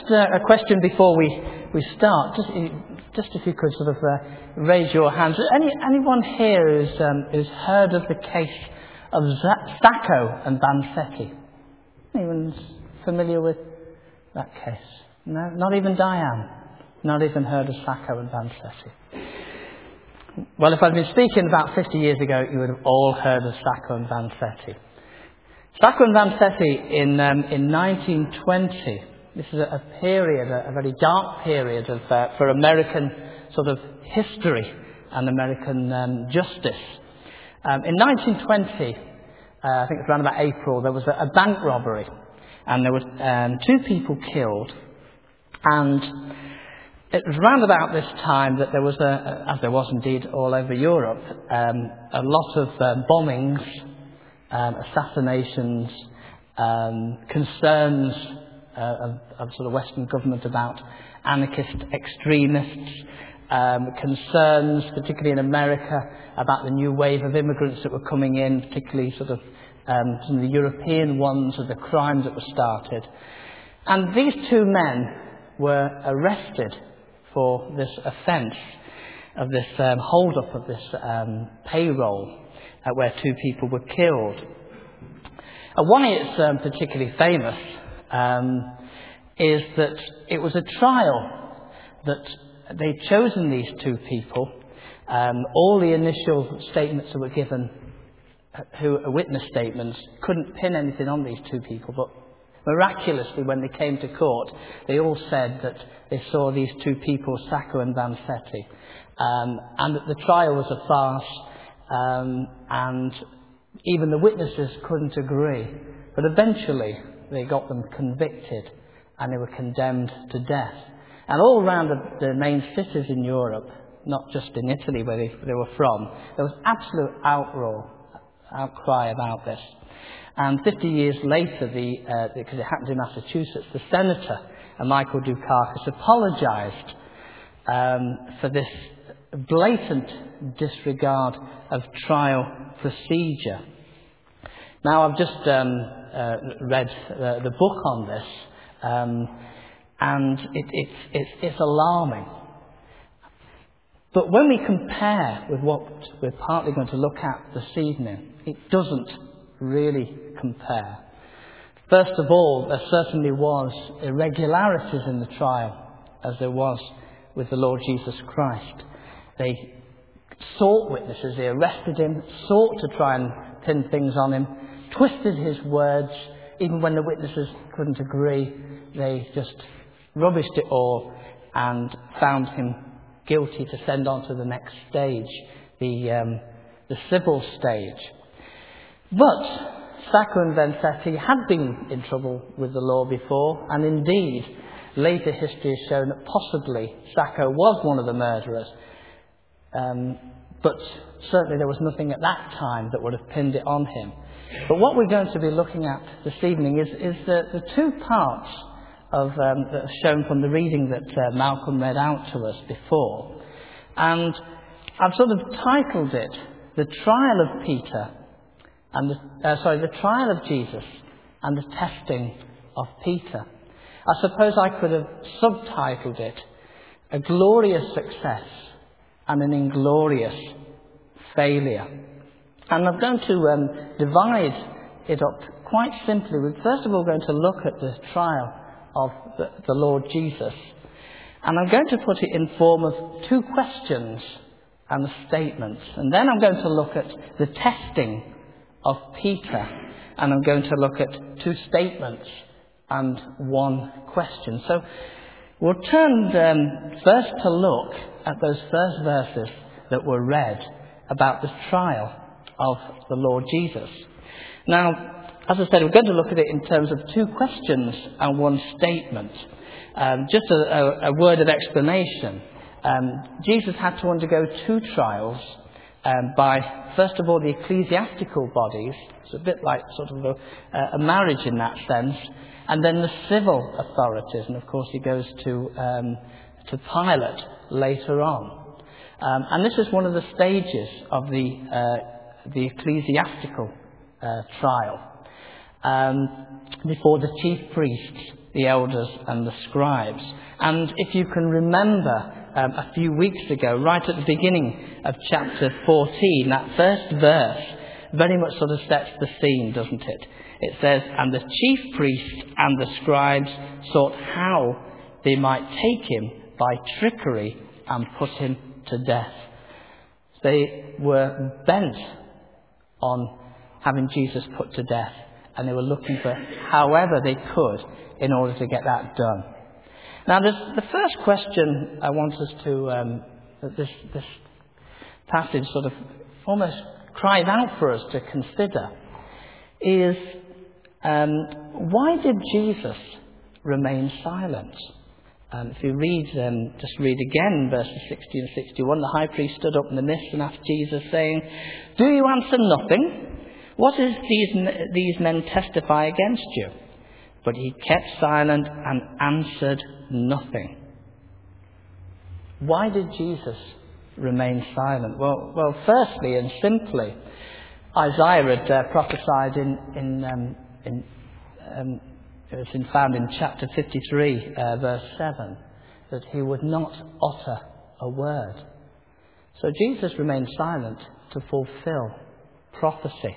a question before we start. Just if you could sort of raise your hands. Anyone here who's heard of the case of Sacco and Vanzetti? Anyone familiar with that case? No, not even Diane. Not even heard of Sacco and Vanzetti. Well, if I'd been speaking about 50 years ago, you would have all heard of Sacco and Vanzetti. Sacco and Vanzetti in 1920. This is a period, a very dark period for American sort of history and American justice. In 1920, I think it was around about April, there was a bank robbery, and there were 2 people killed. And it was around about this time that there was, as there was indeed all over Europe, a lot of bombings, assassinations, concerns of sort of Western government about anarchist extremists, concerns, particularly in America, about the new wave of immigrants that were coming in, particularly sort of some of the European ones, of the crimes that were started. And these 2 men were arrested for this offence of this hold-up of this payroll where 2 people were killed. One is particularly famous is that it was a trial that they'd chosen these 2 people. All the initial statements that were given, witness statements, couldn't pin anything on these 2 people, but miraculously, when they came to court, they all said that they saw these 2 people, Sacco and Vanzetti, and that the trial was a farce, and even the witnesses couldn't agree. But eventually, they got them convicted, and they were condemned to death. And all around the main cities in Europe, not just in Italy where they were from, there was absolute outcry about this. And 50 years later, because it happened in Massachusetts, the senator, Michael Dukakis, apologised for this blatant disregard of trial procedure. Now, I've just read the book on this, and it's alarming. But when we compare with what we're partly going to look at this evening, it doesn't really compare. First of all, there certainly was irregularities in the trial, as there was with the Lord Jesus Christ. They sought witnesses, they arrested him, sought to try and pin things on him, twisted his words. Even when the witnesses couldn't agree, they just rubbished it all and found him guilty to send on to the next stage, the civil stage. But Sacco and Vanzetti had been in trouble with the law before, and indeed, later history has shown that possibly Sacco was one of the murderers. But certainly there was nothing at that time that would have pinned it on him. But what we're going to be looking at this evening is the 2 parts of that are shown from the reading that Malcolm read out to us before. And I've sort of titled it, The Trial of Peter, and the Trial of Jesus and the Testing of Peter. I suppose I could have subtitled it, A Glorious Success and an Inglorious Failure. And I'm going to divide it up quite simply. We're first of all going to look at the trial of the Lord Jesus. And I'm going to put it in form of 2 questions and a statement. And then I'm going to look at the testing of Peter. And I'm going to look at 2 statements and 1 question. So we'll turn first to look at those first verses that were read about the trial of the Lord Jesus. Now, as I said, we're going to look at it in terms of 2 questions and 1 statement. Just a word of explanation. Jesus had to undergo 2 trials by, first of all, the ecclesiastical bodies. It's a bit like sort of a marriage in that sense. And then the civil authorities. And, of course, he goes to Pilate later on. And this is one of the stages of the ecclesiastical trial. before the chief priests, the elders and the scribes. And if you can remember a few weeks ago, right at the beginning of chapter 14, that first verse very much sort of sets the scene, doesn't it? It says, "And the chief priests and the scribes sought how they might take him by trickery and put him to death." They were bent on having Jesus put to death, and they were looking for however they could in order to get that done. Now, the first question I want us to, that this passage sort of almost cries out for us to consider, is why did Jesus remain silent? If you read, just read again verses 60 and 61, the high priest stood up in the midst and asked Jesus, saying, "Do you answer nothing? What is these men testify against you?" But he kept silent and answered nothing. Why did Jesus remain silent? Well, firstly and simply, Isaiah had prophesied it's found in chapter 53, verse 7, that he would not utter a word. So Jesus remained silent to fulfill prophecy.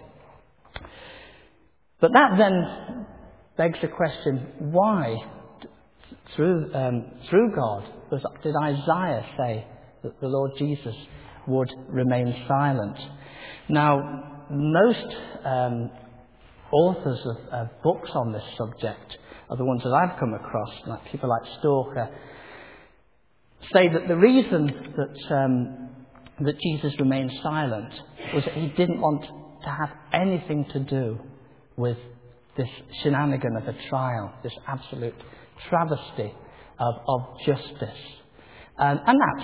But that then begs the question, why, through God, did Isaiah say that the Lord Jesus would remain silent? Now, most authors of books on this subject are the ones that I've come across, like people like Stalker, say that the reason that Jesus remained silent was that he didn't want to have anything to do with this shenanigan of a trial, this absolute travesty of justice. And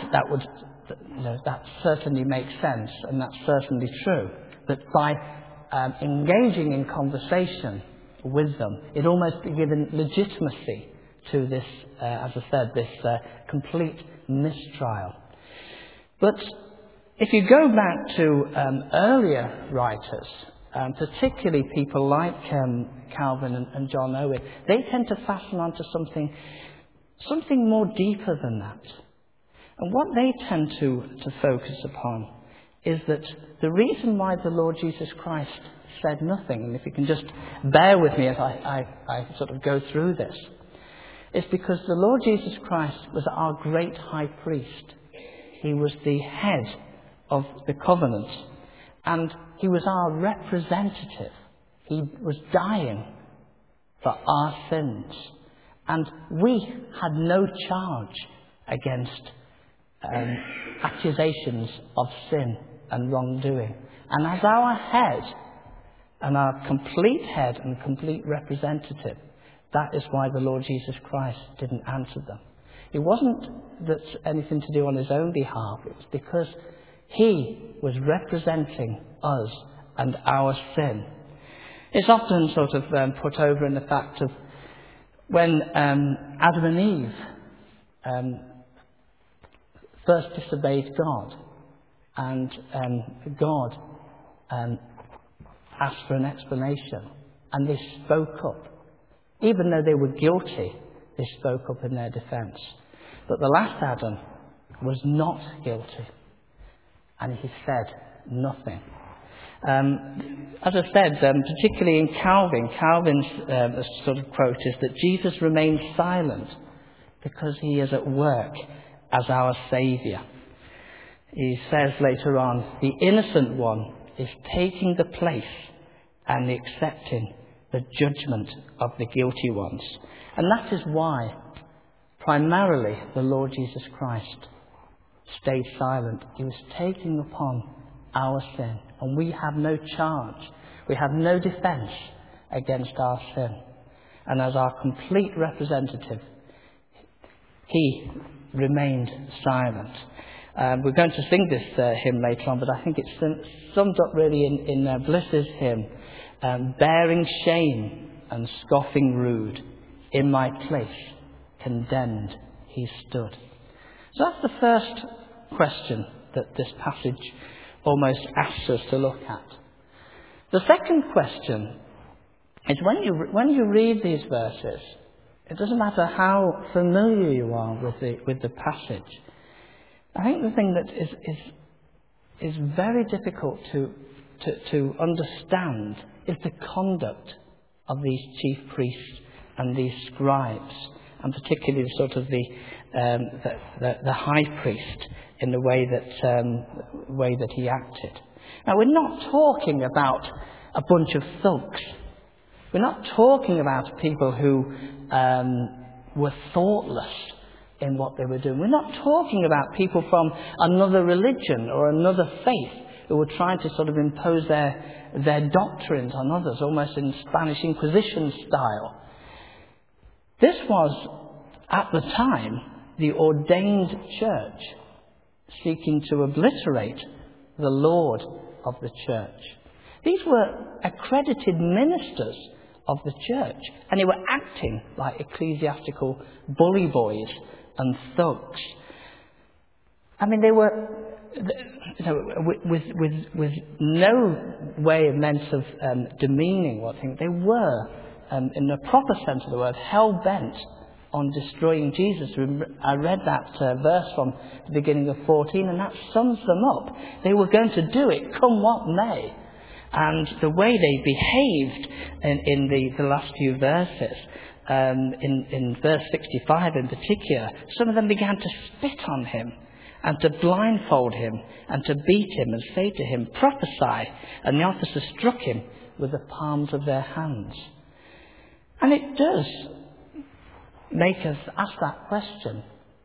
that certainly makes sense, and that's certainly true. That by engaging in conversation with them, it almost given legitimacy to this, as I said, this complete mistrial. But if you go back to earlier writers, particularly people like Calvin and John Owen, they tend to fasten onto something more deeper than that. And what they tend to focus upon is that the reason why the Lord Jesus Christ said nothing, and if you can just bear with me as I sort of go through this, is because the Lord Jesus Christ was our great high priest. He was the head of the covenant, and he was our representative. He was dying for our sins, and we had no charge against accusations of sin and wrongdoing. And as our head, and our complete head and complete representative, that is why the Lord Jesus Christ didn't answer them. It wasn't that anything to do on his own behalf. It was because he was representing us and our sin. It's often sort of put over in the fact of when Adam and Eve first disobeyed God, and God asked for an explanation, and they spoke up. Even though they were guilty, they spoke up in their defence. But the last Adam was not guilty, and he said nothing. As I said, particularly in Calvin's sort of quote is that Jesus remains silent because he is at work as our Saviour. He says later on, the innocent one is taking the place and accepting the judgment of the guilty ones. And that is why, primarily, the Lord Jesus Christ stayed silent. He was taking upon our sin, and we have no charge. We have no defence against our sin. And as our complete representative, he remained silent. We're going to sing this hymn later on, but I think it's summed up really in Bliss's hymn, bearing shame and scoffing rude, in my place condemned he stood. So that's the first question that this passage almost asks us to look at. The second question is when you read these verses, it doesn't matter how familiar you are with the passage. I think the thing that is very difficult to understand is the conduct of these chief priests and these scribes, and particularly sort of the high priest in the way that he acted. Now, we're not talking about a bunch of thugs. We're not talking about people who were thoughtless in what they were doing. We're not talking about people from another religion or another faith who were trying to sort of impose their doctrines on others, almost in Spanish Inquisition style. This was, at the time, the ordained church seeking to obliterate the Lord of the church. These were accredited ministers of the church, and they were acting like ecclesiastical bully boys and thugs. I mean, they were, with no way meant of demeaning what thing, they were, in the proper sense of the word, hell-bent on destroying Jesus. I read that verse from the beginning of 14, and that sums them up. They were going to do it, come what may. And the way they behaved in the last few verses, in verse 65 in particular, some of them began to spit on him and to blindfold him and to beat him and say to him, prophesy. And the officers struck him with the palms of their hands. And it does make us ask that question.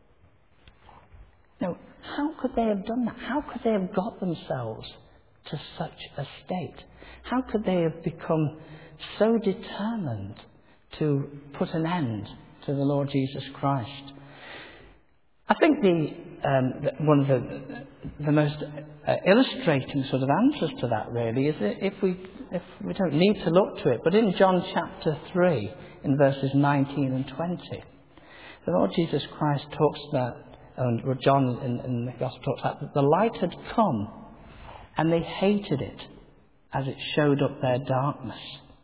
Now, how could they have done that? How could they have got themselves to such a state? How could they have become so determined to put an end to the Lord Jesus Christ? I think one of the most illustrating sort of answers to that really is that if we don't need to look to it, but in John chapter 3, in verses 19 and 20, the Lord Jesus Christ talks about, and John in the Gospel talks about, that the light had come and they hated it as it showed up their darkness.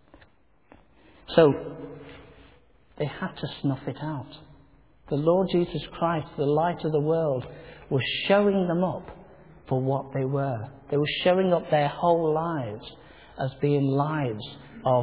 So they had to snuff it out. The Lord Jesus Christ, the light of the world, was showing them up for what they were. They were showing up their whole lives as being lives of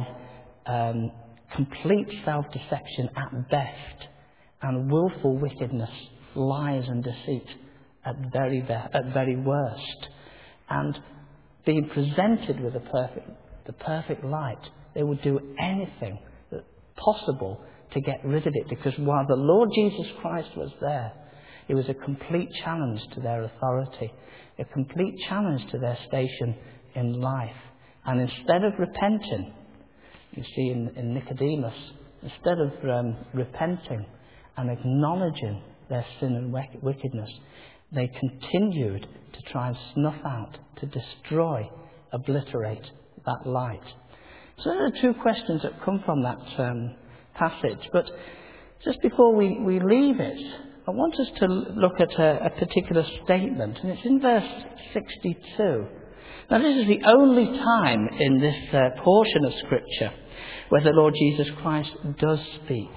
complete self-deception at best, and willful wickedness, lies and deceit at very worst. And being presented with the perfect light, they would do anything possible to get rid of it, because while the Lord Jesus Christ was there, it was a complete challenge to their authority, a complete challenge to their station in life. And instead of repenting, you see in Nicodemus, instead of repenting and acknowledging their sin and wickedness, they continued to try and snuff out, to destroy, obliterate that light. So there are two questions that come from that passage. But just before we leave it, I want us to look at a particular statement, and it's in verse 62. Now, this is the only time in this portion of Scripture where the Lord Jesus Christ does speak.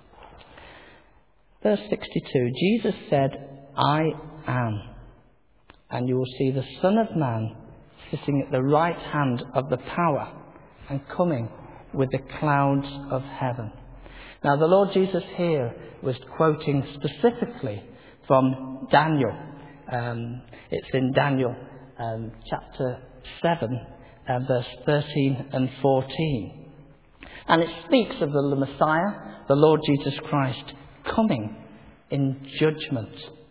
Verse 62, Jesus said, I am, and you will see the Son of Man sitting at the right hand of the power and coming with the clouds of heaven. Now, the Lord Jesus here was quoting specifically from Daniel. It's in Daniel chapter 7, verse 13 and 14. And it speaks of the Messiah, the Lord Jesus Christ, coming in judgment.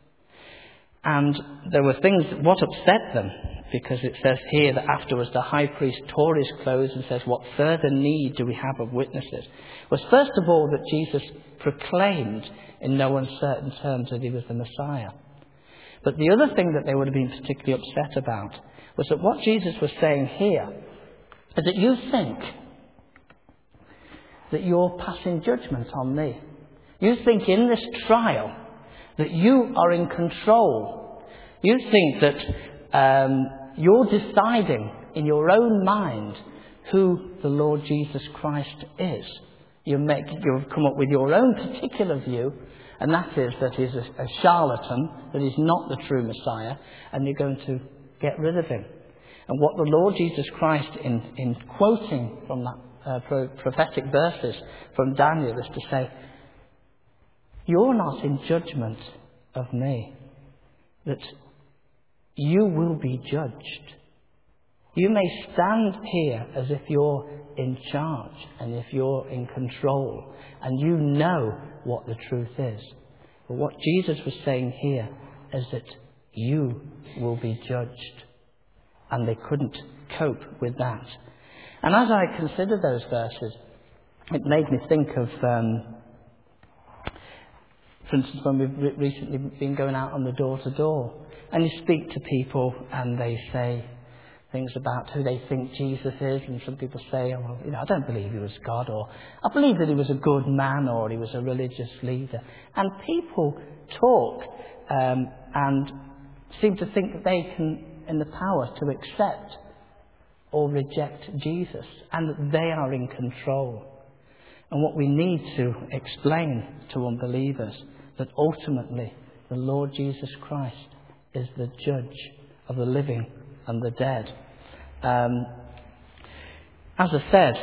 And there were things, what upset them, because it says here that afterwards the high priest tore his clothes and says, what further need do we have of witnesses? Was first of all that Jesus proclaimed in no uncertain terms that he was the Messiah. But the other thing that they would have been particularly upset about was that what Jesus was saying here is that you think that you're passing judgment on me. You think in this trial that you are in control. You think that you're deciding in your own mind who the Lord Jesus Christ is. You've come up with your own particular view, and that is that he's a charlatan, that he's not the true Messiah, and you're going to get rid of him. And what the Lord Jesus Christ, in quoting from that prophetic verses from Daniel, is to say, you're not in judgment of me, that you will be judged. You may stand here as if you're in charge and if you're in control and you know what the truth is. But what Jesus was saying here is that you will be judged. And they couldn't cope with that. And as I considered those verses, it made me think of, for instance, when we've recently been going out on the door-to-door, and you speak to people and they say things about who they think Jesus is, and some people say, oh, well, I don't believe he was God, or I believe that he was a good man, or he was a religious leader. And people talk and seem to think that they can, in the power to accept or reject Jesus, and that they are in control. And what we need to explain to unbelievers, that ultimately the Lord Jesus Christ is the judge of the living and the dead. As I said,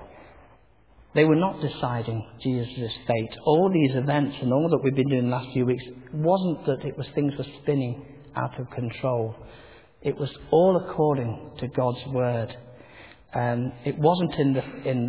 they were not deciding Jesus' fate. All these events and all that we've been doing the last few weeks wasn't that it was things were spinning out of control. It was all according to God's word. It wasn't in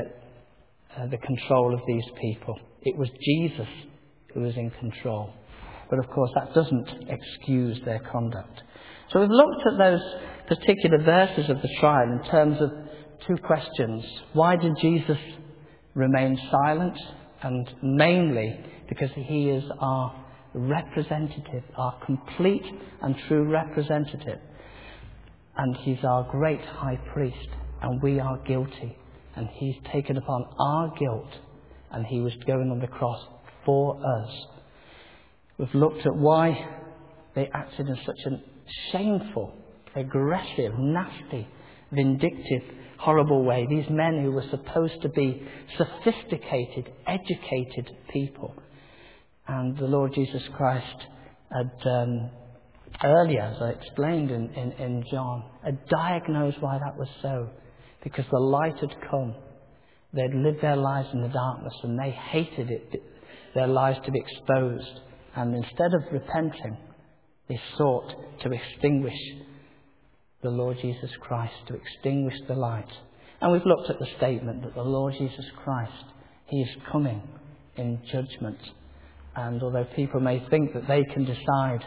the control of these people. It was Jesus who was in control. But of course that doesn't excuse their conduct. So we've looked at those particular verses of the trial in terms of two questions. Why did Jesus remain silent? And mainly because he is our representative, our complete and true representative. And he's our great high priest, and we are guilty. And he's taken upon our guilt, and he was going on the cross for us. We've looked at why they acted in such a shameful, aggressive, nasty, vindictive, horrible way. These men who were supposed to be sophisticated, educated people. And the Lord Jesus Christ had, earlier, as I explained in John, had diagnosed why that was so. Because the light had come. They'd lived their lives in the darkness and they hated it, their lives to be exposed. And instead of repenting, they sought to extinguish the Lord Jesus Christ, to extinguish the light. And we've looked at the statement that the Lord Jesus Christ, he is coming in judgment. And although people may think that they can decide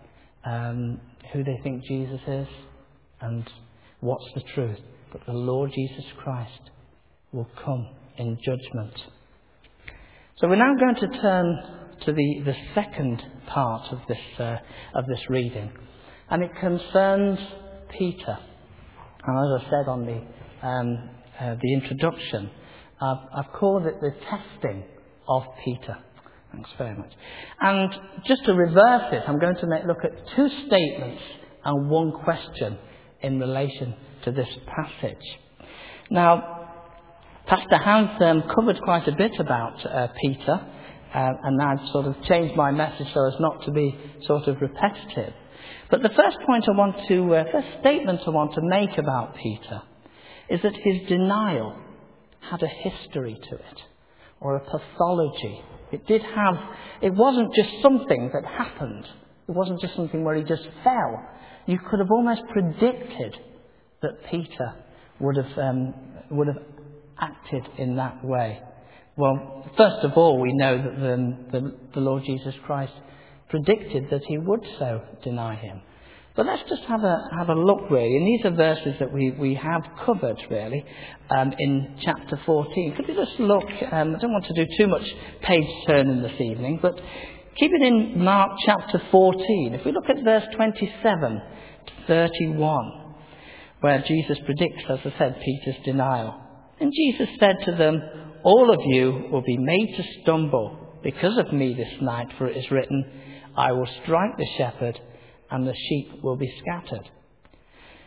who they think Jesus is and what's the truth, but the Lord Jesus Christ will come in judgment. So we're now going to turn to the second part of this reading, and it concerns Peter. And as I said on the introduction, I've called it the testing of Peter. Thanks very much. And just to reverse it, I'm going to look at two statements and one question in relation to this passage. Now, Pastor Hans covered quite a bit about Peter, and I've sort of changed my message so as not to be sort of repetitive. But the first statement I want to make about Peter is that his denial had a history to it, or a pathology. It wasn't just something that happened. It wasn't just something where he just fell. You could have almost predicted that Peter would have acted in that way. Well, first of all, we know that the Lord Jesus Christ predicted that he would so deny him. But let's just have a look, really. And these are verses that we have covered, really, in chapter 14. Could we just look? I don't want to do too much page turning this evening, but keep it in Mark chapter 14. If we look at verse 27 to 31, where Jesus predicts, as I said, Peter's denial. And Jesus said to them, "All of you will be made to stumble because of me this night, for it is written, I will strike the shepherd, and the sheep will be scattered."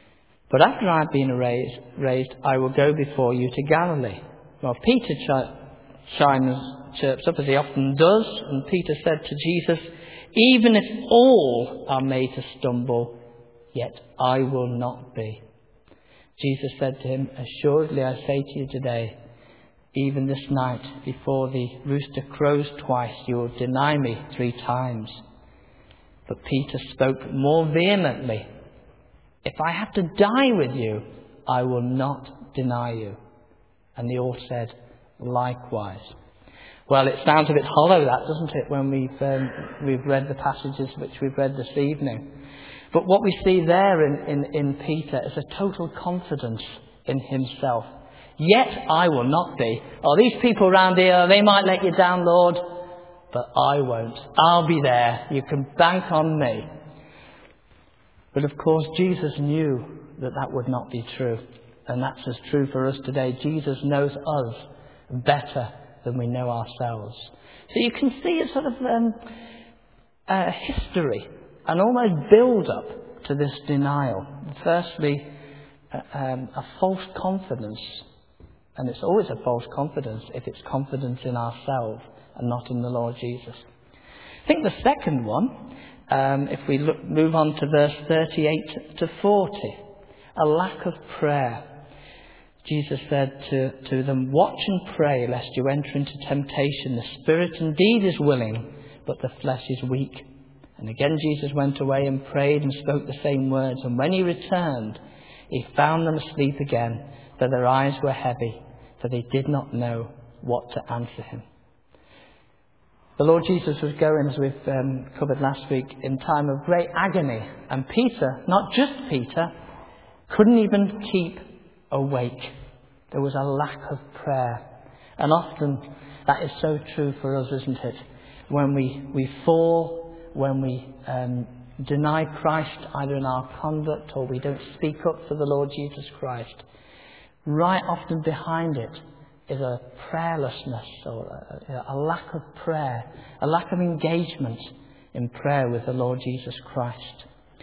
But after I have been raised, I will go before you to Galilee. Well, Peter chirps up as he often does, and Peter said to Jesus, even if all are made to stumble, yet I will not be. Jesus said to him, assuredly I say to you today, even this night, before the rooster crows twice, you will deny me 3 times. But Peter spoke more vehemently, if I have to die with you, I will not deny you. And they all said, likewise. Well, it sounds a bit hollow, that, doesn't it, when we've read the passages which we've read this evening. But what we see there in Peter is a total confidence in himself. Yet I will not be. Oh, these people around here, they might let you down, Lord, but I won't. I'll be there. You can bank on me. But of course, Jesus knew that that would not be true. And that's as true for us today. Jesus knows us better than we know ourselves. So you can see a sort of history, an almost build-up to this denial. Firstly, a false confidence. And it's always a false confidence if it's confidence in ourselves and not in the Lord Jesus. I think the second one, if we move on to verse 38 to 40, a lack of prayer. Jesus said to them, watch and pray lest you enter into temptation. The spirit indeed is willing, but the flesh is weak. And again Jesus went away and prayed and spoke the same words. And when he returned, he found them asleep again, for their eyes were heavy, for they did not know what to answer him. The Lord Jesus was going, as we've covered last week, in time of great agony. And Peter, not just Peter, couldn't even keep awake. There was a lack of prayer. And often that is so true for us, isn't it? When we fall, when we deny Christ either in our conduct or we don't speak up for the Lord Jesus Christ, right often behind it is a prayerlessness or a lack of prayer, a lack of engagement in prayer with the Lord Jesus Christ.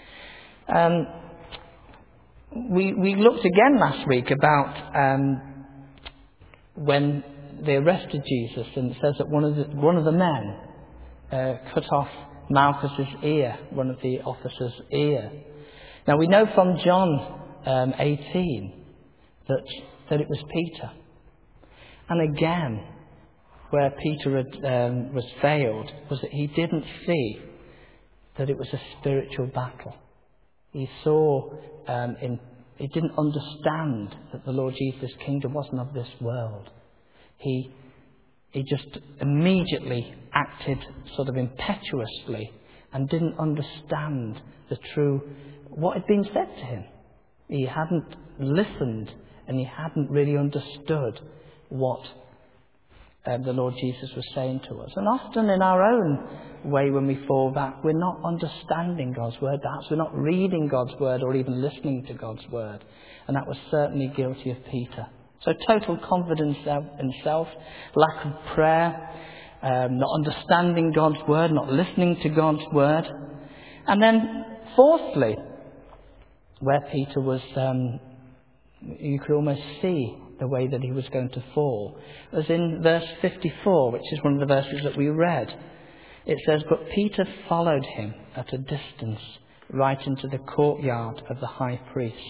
We looked again last week about when they arrested Jesus, and it says that one of the men cut off Malchus's ear, one of the officers' ear. Now we know from John 18 that it was Peter. And again, where Peter was failed was that he didn't see that it was a spiritual battle. He saw, he didn't understand that the Lord Jesus' kingdom wasn't of this world. He just immediately acted sort of impetuously and didn't understand what had been said to him. He hadn't listened and he hadn't really understood what the Lord Jesus was saying to us. And often in our own way, when we fall back, we're not understanding God's word. Perhaps we're not reading God's word or even listening to God's word. And that was certainly guilty of Peter. So total confidence in self, lack of prayer, not understanding God's word, not listening to God's word. And then fourthly, where Peter was, you could almost see the way that he was going to fall, was in verse 54, which is one of the verses that we read. It says, but Peter followed him at a distance, right into the courtyard of the high priest.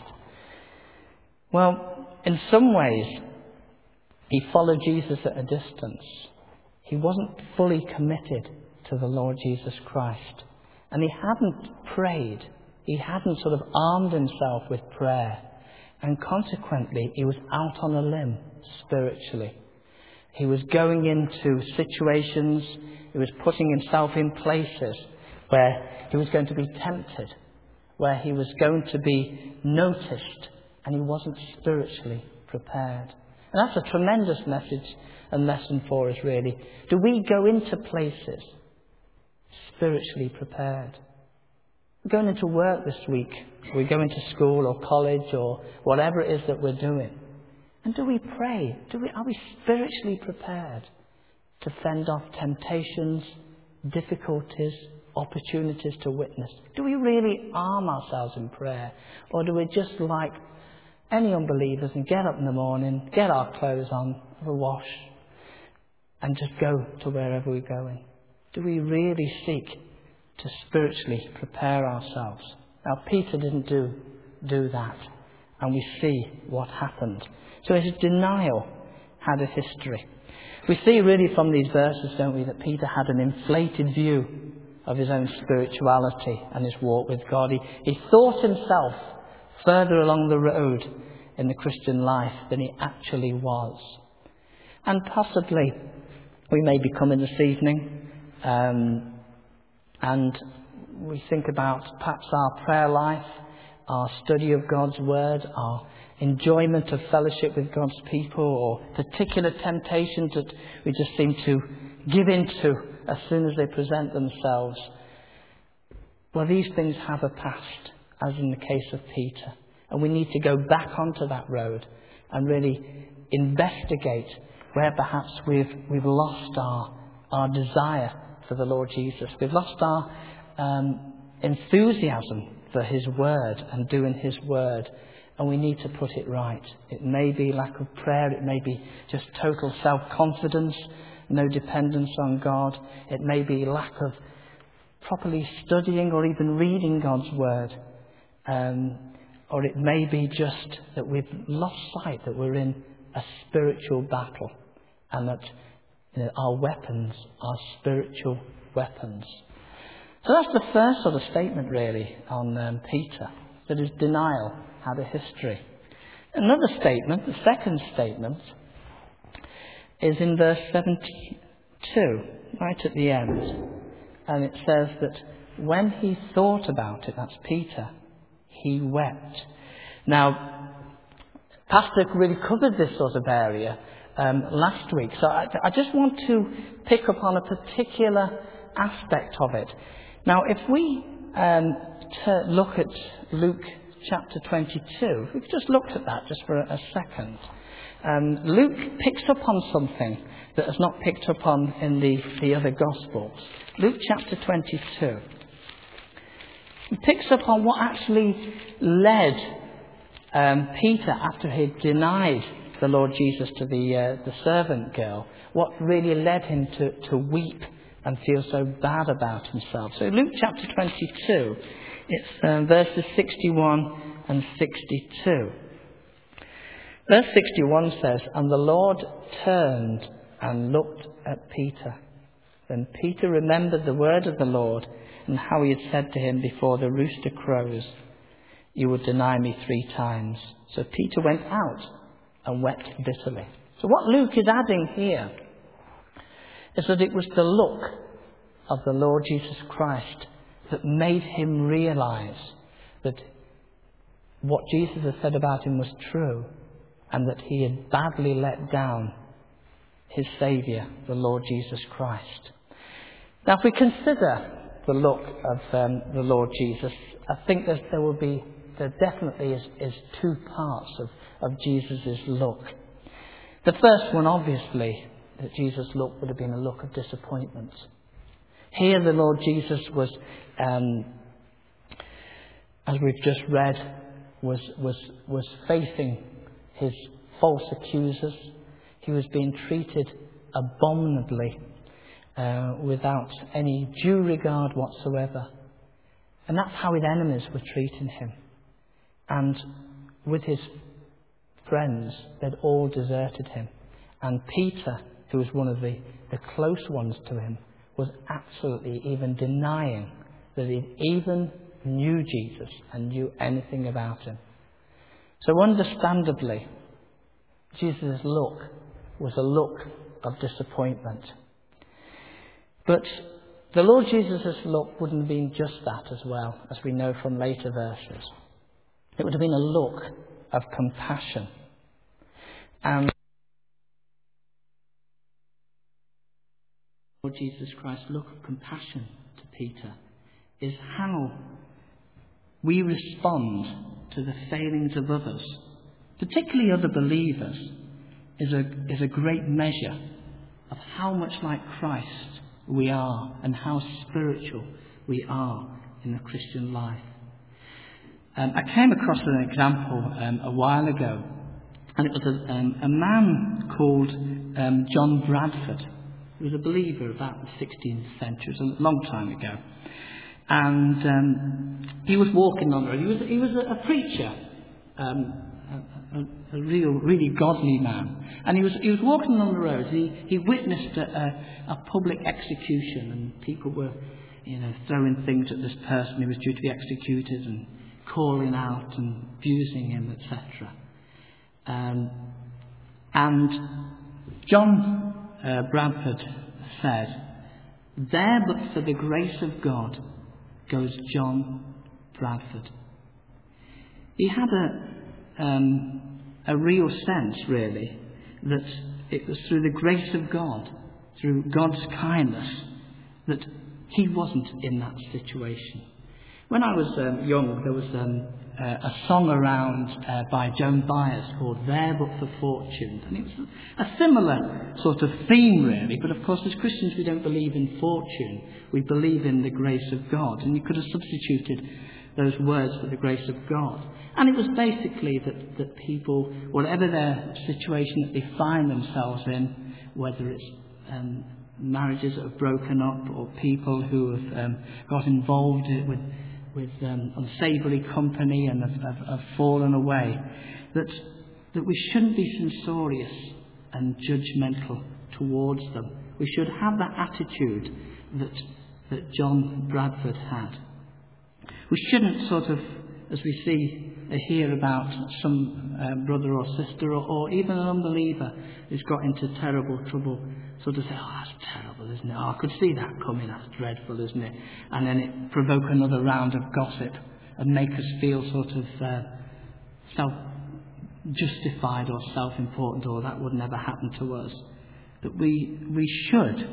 Well, in some ways, he followed Jesus at a distance. He wasn't fully committed to the Lord Jesus Christ. And he hadn't prayed. He hadn't sort of armed himself with prayer. And consequently, he was out on a limb spiritually. He was going into situations, he was putting himself in places where he was going to be tempted, where he was going to be noticed, and he wasn't spiritually prepared. And that's a tremendous message and lesson for us, really. Do we go into places spiritually prepared? We're going into work this week. We're going to school or college or whatever it is that we're doing. And do we pray? Are we spiritually prepared to fend off temptations, difficulties, opportunities to witness? Do we really arm ourselves in prayer? Or do we just like any unbelievers and get up in the morning, get our clothes on, have a wash, and just go to wherever we're going? Do we really seek to spiritually prepare ourselves? Now, Peter didn't do that, and we see what happened. So his denial had a history. We see really from these verses, don't we, that Peter had an inflated view of his own spirituality and his walk with God. He thought himself further along the road in the Christian life than he actually was. And possibly we may be coming this evening and we think about perhaps our prayer life, our study of God's Word, our enjoyment of fellowship with God's people, or particular temptations that we just seem to give into as soon as they present themselves. Well, these things have a past, as in the case of Peter. And we need to go back onto that road and really investigate where perhaps we've lost our desire for the Lord Jesus. We've lost our enthusiasm for His Word and doing His Word. And we need to put it right. It may be lack of prayer. It may be just total self-confidence, no dependence on God. It may be lack of properly studying or even reading God's Word. Or it may be just that we've lost sight that we're in a spiritual battle and that our weapons are spiritual weapons. So that's the first sort of statement really on Peter, that his denial had a history. Another statement, the second statement, is in verse 72, right at the end. And it says that when he thought about it, that's Peter, he wept. Now, Pastor really covered this sort of area last week, so I just want to pick up on a particular aspect of it. Now, if we look at Luke chapter 22, we've just looked at that just for a second. Luke picks up on something that is not picked up on in the other Gospels. Luke chapter 22. He picks up on what actually led Peter, after he had denied the Lord Jesus to the servant girl, what really led him to weep and feel so bad about himself. So Luke chapter 22, it's verses 61 and 62. Verse 61 says, "And the Lord turned and looked at Peter. Then Peter remembered the word of the Lord and how he had said to him, 'Before the rooster crows, you will deny me 3 times.' So Peter went out and wept bitterly." So what Luke is adding here is that it was the look of the Lord Jesus Christ that made him realize that what Jesus had said about him was true, and that he had badly let down his Saviour, the Lord Jesus Christ. Now, if we consider the look of the Lord Jesus, I think there definitely is 2 parts of Jesus' look. The first one, obviously, that Jesus' look would have been a look of disappointment. Here the Lord Jesus was, as we've just read, was facing his false accusers. He was being treated abominably, without any due regard whatsoever. And that's how his enemies were treating him. And with his friends, they'd all deserted him. And Peter, who was one of the close ones to him, was absolutely even denying that he even knew Jesus and knew anything about him. So understandably, Jesus' look was a look of disappointment. But the Lord Jesus' look wouldn't have been just that as well, as we know from later verses. It would have been a look of compassion. And Lord Jesus Christ's look of compassion to Peter is how we respond to the failings of others, particularly other believers, is a great measure of how much like Christ we are and how spiritual we are in the Christian life. I came across an example a while ago, and it was a man called John Bradford. He was a believer about the 16th century. It was a long time ago. And he was walking on the road. He was a preacher, a really godly man. And he was walking on the road. He witnessed a public execution, and people were, throwing things at this person who was due to be executed, and calling out and abusing him, etc. And John Bradford said, "There, but for the grace of God, goes John Bradford." He had a real sense, really, that it was through the grace of God, through God's kindness, that he wasn't in that situation. When I was young, there was a song around by Joan Baez called "There But for Fortune," and it was a similar sort of theme, really. But of course, as Christians, we don't believe in fortune. We believe in the grace of God, and you could have substituted those words for the grace of God. And it was basically that people, whatever their situation that they find themselves in, whether it's marriages that have broken up, or people who have got involved with unsavoury company and have fallen away, that we shouldn't be censorious and judgmental towards them. We should have that attitude that John Bradford had. We shouldn't sort of, as we see hear about some brother or sister or even an unbeliever who's got into terrible trouble, sort of say, "Oh, that's terrible, isn't it? Oh, I could see that coming, that's dreadful, isn't it?" And then it provoke another round of gossip and make us feel sort of self-justified or self-important, or that would never happen to us. That we should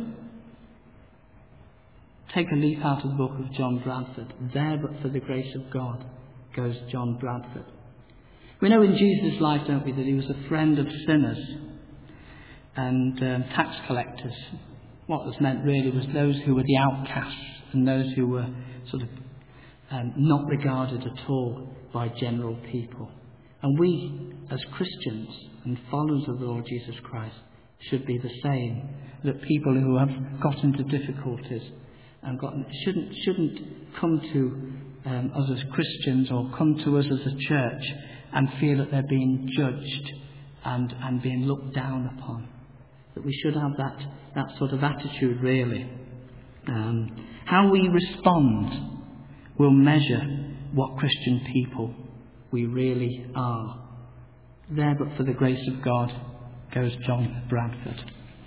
take a leaf out of the book of John Bradford. There, but for the grace of God, goes John Bradford. We know in Jesus' life, don't we, that he was a friend of sinners and tax collectors. What was meant really was those who were the outcasts and those who were sort of not regarded at all by general people. And we, as Christians and followers of the Lord Jesus Christ, should be the same. That people who have got into difficulties and shouldn't come to us as Christians or come to us as a church and feel that they're being judged and being looked down upon. That we should have that sort of attitude, really. How we respond will measure what Christian people we really are. There, but for the grace of God, goes John Bradford.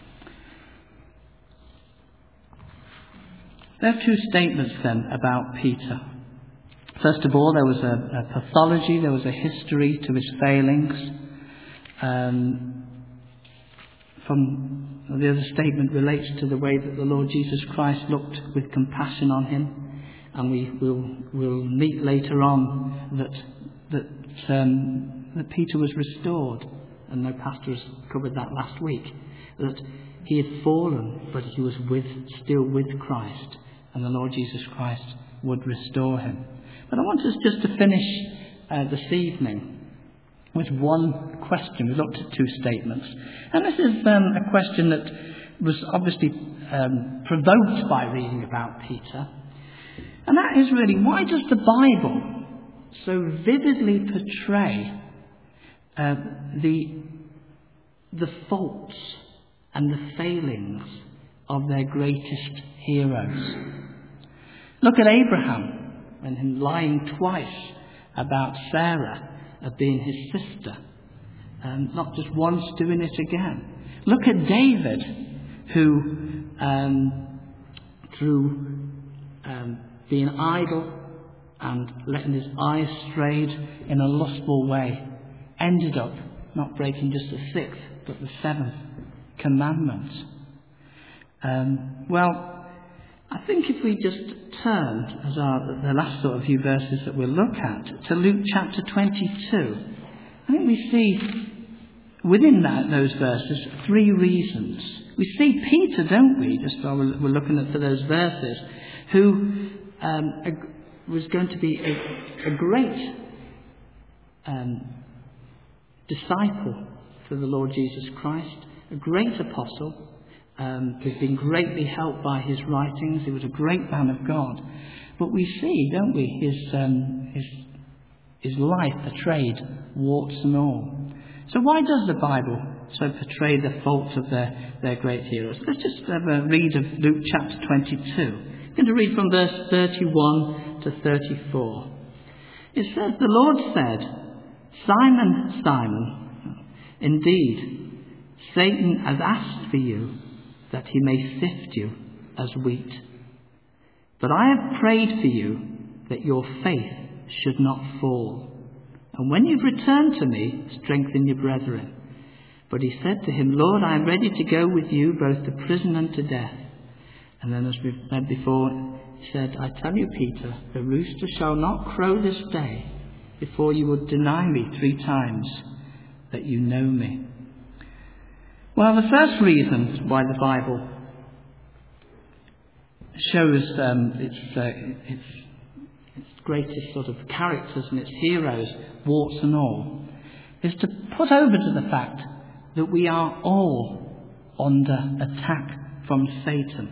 There are two statements then about Peter. First of all, there was a pathology, there was a history to his failings. From the other statement relates to the way that the Lord Jesus Christ looked with compassion on him, and we'll meet later on that Peter was restored, and no pastor has covered that last week. That he had fallen, but he was still with Christ, and the Lord Jesus Christ would restore him. But I want us just to finish this evening with one question. We looked at two statements. And this is a question that was obviously provoked by reading about Peter. And that is really, why does the Bible so vividly portray the faults and the failings of their greatest heroes? Look at Abraham, and him lying twice about Sarah being his sister. Not just once, doing it again. Look at David, who through being idle and letting his eyes strayed in a lustful way, ended up not breaking just the 6th, but the 7th commandment. Well, I think if we just turn, as the last sort of few verses that we'll look at, to Luke chapter 22, I think we see within those verses 3 reasons. We see Peter, don't we, just while we're looking at those verses, who was going to be a great disciple for the Lord Jesus Christ, a great apostle, who's been greatly helped by his writings. He was a great man of God. But we see, don't we, his life portrayed, warts and all. So why does the Bible so portray the faults of their great heroes? Let's just have a read of Luke chapter 22. I'm going to read from verse 31 to 34. It says, "The Lord said, 'Simon, Simon, indeed, Satan has asked for you, that he may sift you as wheat. But I have prayed for you, that your faith should not fall. And when you've returned to me, strengthen your brethren.' But he said to him, 'Lord, I am ready to go with you, both to prison and to death.' And then, as we've read before, he said, 'I tell you, Peter, the rooster shall not crow this day before you will deny me 3 times that you know me.'" Well, the first reason why the Bible shows its greatest sort of characters and its heroes, warts and all, is to put over to the fact that we are all under attack from Satan.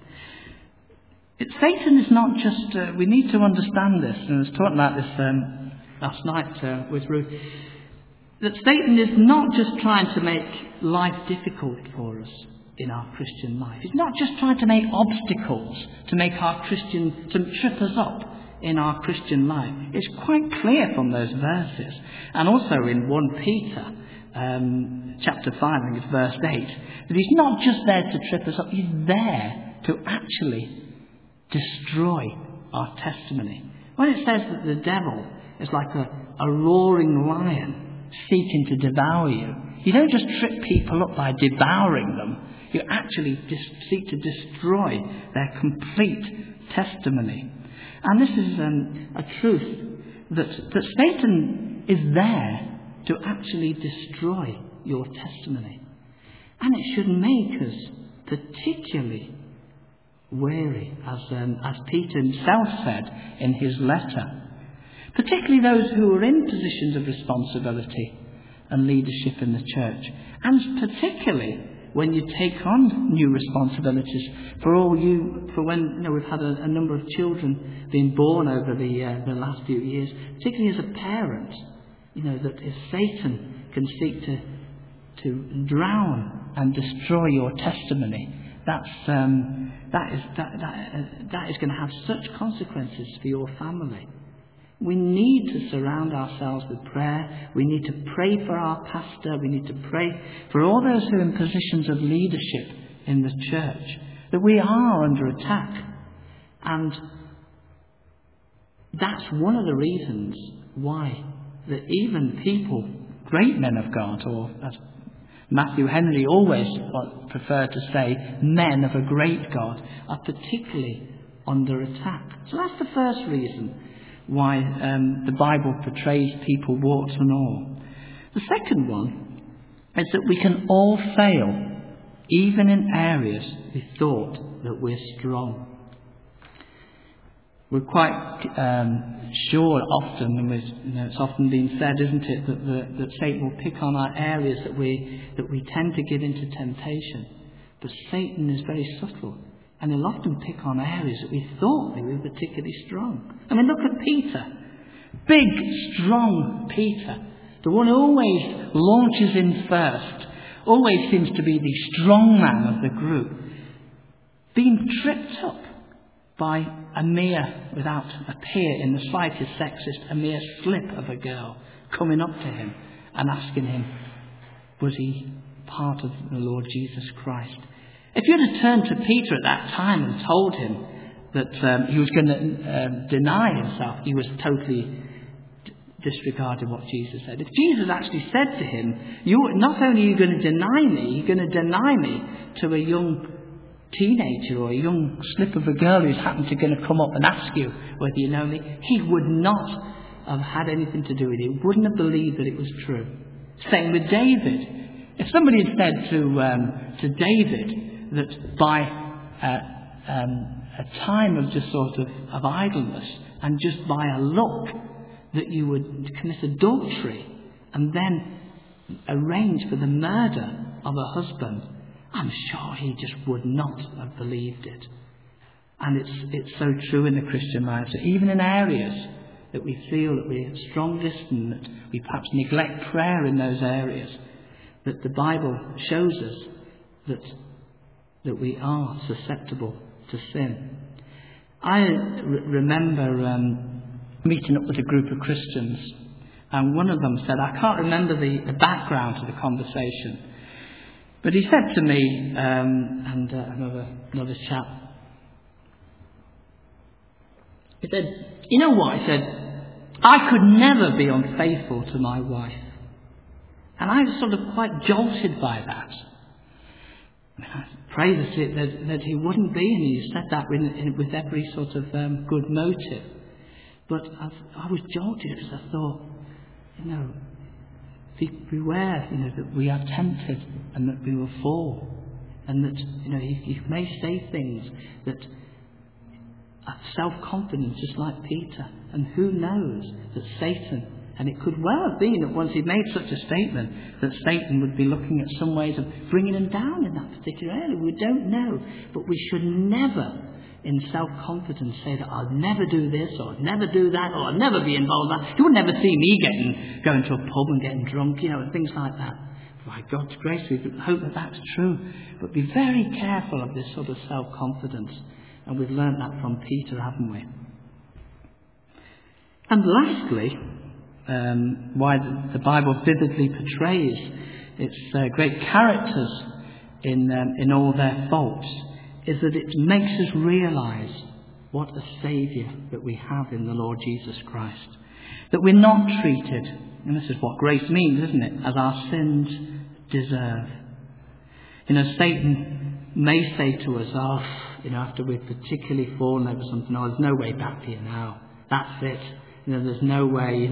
Satan is not just, we need to understand this, and I was talking about this last night with Ruth, that Satan is not just trying to make life difficult for us in our Christian life. He's not just trying to make obstacles to make to trip us up in our Christian life. It's quite clear from those verses. And also in 1 Peter chapter 5, I think it's verse 8, that he's not just there to trip us up, he's there to actually destroy our testimony. When it says that the devil is like a roaring lion seeking to devour you, you don't just trip people up by devouring them, you actually seek to destroy their complete testimony. And this is a truth that Satan is there to actually destroy your testimony. And it should make us particularly wary, as Peter himself said in his letter. Particularly those who are in positions of responsibility and leadership in the church. And particularly when you take on new responsibilities for when we've had a number of children being born over the last few years, particularly as a parent, that if Satan can seek to drown and destroy your testimony, that is going to have such consequences for your family. We need to surround ourselves with prayer. We need to pray for our pastor. We need to pray for all those who are in positions of leadership in the church, that we are under attack. And that's one of the reasons why that even people, great men of God, or as Matthew Henry always preferred to say, men of a great God, are particularly under attack. So that's the first reason why the Bible portrays people, warts and all. The second one is that we can all fail, even in areas we thought that we're strong. We're quite sure often, and it's often been said, isn't it, that Satan will pick on our areas that we tend to give into temptation. But Satan is very subtle. And he'll often pick on areas that we thought we were particularly strong. I mean, look at Peter. Big, strong Peter. The one who always launches in first. Always seems to be the strong man of the group. Being tripped up by a mere, without appear in the slightest sexist, a mere slip of a girl coming up to him and asking him, was he part of the Lord Jesus Christ? If you'd have turned to Peter at that time and told him that he was going to deny himself, he was totally disregarding what Jesus said. If Jesus actually said to him, not only are you going to deny me, you're going to deny me to a young teenager or a young slip of a girl who's happened to come up and ask you whether you know me, he would not have had anything to do with it. He wouldn't have believed that it was true. Same with David. If somebody had said to David that by a time of just sort of idleness, and just by a look that you would commit adultery and then arrange for the murder of a husband, I'm sure he just would not have believed it. And it's so true in the Christian life. So even in areas that we feel that we're strongest and that we perhaps neglect prayer in those areas, that the Bible shows us that we are susceptible to sin. I remember meeting up with a group of Christians, and one of them said, I can't remember the background to the conversation, but he said to me, and another chap, he said, you know what? He said, I could never be unfaithful to my wife. And I was sort of quite jolted by that. I mean, I pray that he wouldn't be, and he said that with every sort of good motive. But I was jolted because I thought, beware, that we are tempted and that we will fall. And that, he may say things that are self-confident, just like Peter. And who knows that Satan, and it could well have been that once he made such a statement, that Satan would be looking at some ways of bringing him down in that particular area. We don't know. But we should never, in self-confidence, say that I'll never do this, or I'll never do that, or I'll never be involved in that. You would never see me going to a pub and getting drunk, and things like that. By God's grace, we hope that that's true. But be very careful of this sort of self-confidence. And we've learnt that from Peter, haven't we? And lastly, why the Bible vividly portrays its great characters in all their faults, is that it makes us realise what a Saviour that we have in the Lord Jesus Christ. That we're not treated, and this is what grace means, isn't it, as our sins deserve. Satan may say to us, after we've particularly fallen over something, there's no way back for you now. That's it. There's no way,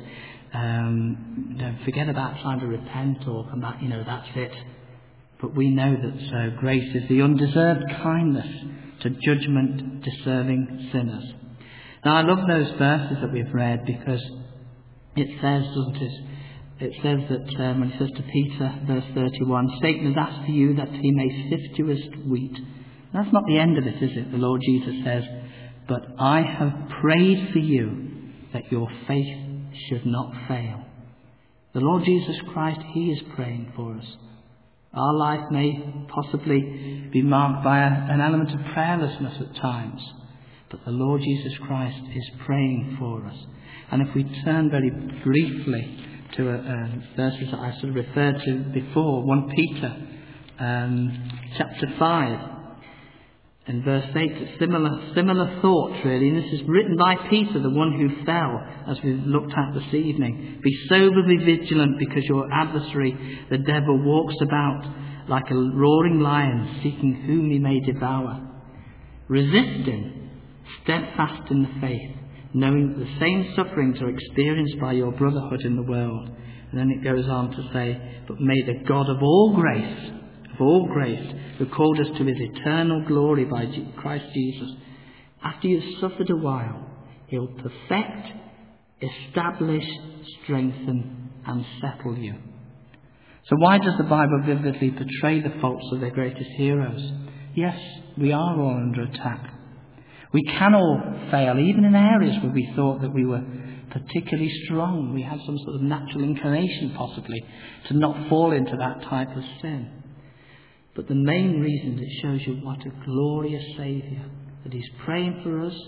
that forget about trying to repent or come back, that's it. But we know that grace is the undeserved kindness to judgment-deserving sinners. Now, I love those verses that we've read, because it says, doesn't it? It says that when it says to Peter, verse 31, Satan has asked for you that he may sift you as wheat. That's not the end of it, is it? The Lord Jesus says, but I have prayed for you that your faith should not fail. The Lord Jesus Christ, he is praying for us. Our life may possibly be marked by an element of prayerlessness at times, but the Lord Jesus Christ is praying for us. And if we turn very briefly to verses that I sort of referred to before, 1 Peter chapter 5 and verse 8, similar thoughts really, and this is written by Peter, the one who fell, as we've looked at this evening. Be soberly vigilant, because your adversary, the devil, walks about like a roaring lion, seeking whom he may devour. Resist him, steadfast in the faith, knowing that the same sufferings are experienced by your brotherhood in the world. And then it goes on to say, but may the God of all grace, who called us to his eternal glory by Christ Jesus, after you've suffered a while, he'll perfect, establish, strengthen, and settle you. So why does the Bible vividly portray the faults of their greatest heroes? Yes, we are all under attack. We can all fail, even in areas where we thought that we were particularly strong. We had some sort of natural inclination, possibly, to not fall into that type of sin. But the main reason, it shows you what a glorious Saviour, that he's praying for us,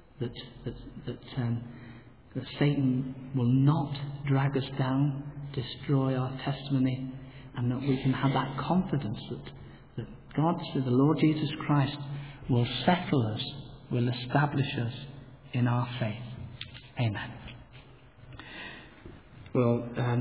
that Satan will not drag us down, destroy our testimony, and that we can have that confidence that God, through the Lord Jesus Christ, will settle us, will establish us in our faith. Amen. Well,